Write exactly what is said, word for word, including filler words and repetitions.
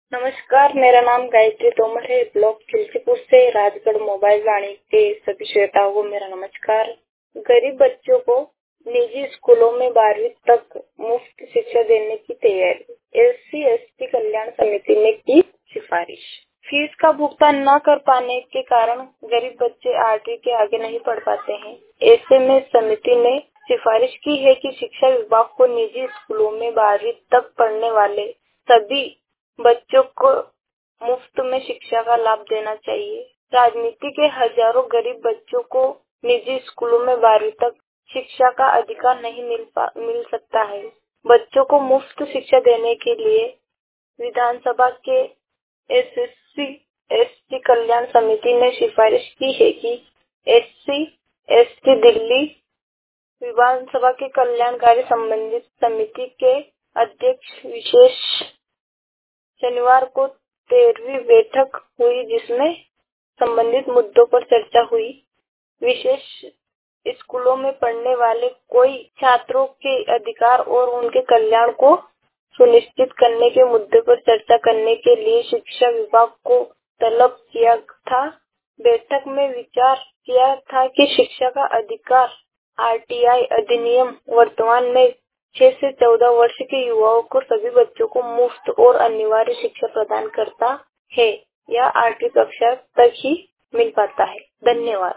नमस्कार, मेरा नाम गायत्री तोमर है। ब्लॉक तुलसीपुर से राजगढ़ मोबाइल वाणी के सभी श्रोताओं को मेरा नमस्कार। गरीब बच्चों को निजी स्कूलों में बारहवीं तक मुफ्त शिक्षा देने की तैयारी। एससी एसटी कल्याण समिति ने की सिफारिश। फीस का भुगतान न कर पाने के कारण गरीब बच्चे आठवीं के आगे नहीं पढ़ पाते हैं। ऐसे में समिति ने सिफारिश की है कि शिक्षा विभाग को निजी स्कूलों में बारहवीं तक पढ़ने वाले सभी बच्चों को मुफ्त में शिक्षा का लाभ देना चाहिए। राजनीति के हजारों गरीब बच्चों को निजी स्कूलों में बारहवीं तक शिक्षा का अधिकार नहीं मिल पा, मिल सकता है। बच्चों को मुफ्त शिक्षा देने के लिए विधानसभा के एससी एसटी कल्याण समिति ने सिफारिश की है कि एससी एसटी दिल्ली विधानसभा के कल्याणकारी संबंधित समिति के अध्यक्ष विशेष शनिवार को तेरहवीं बैठक हुई, जिसमें संबंधित मुद्दों पर चर्चा हुई। विशेष स्कूलों में पढ़ने वाले कोई छात्रों के अधिकार और उनके कल्याण को सुनिश्चित करने के मुद्दे पर चर्चा करने के लिए शिक्षा विभाग को तलब किया था। बैठक में विचार किया था कि शिक्षा का अधिकार आरटीआई अधिनियम वर्तमान में छह से चौदह वर्ष के युवाओं को सभी बच्चों को मुफ्त और अनिवार्य शिक्षा प्रदान करता है। यह आठवीं कक्षा तक ही मिल पाता है। धन्यवाद।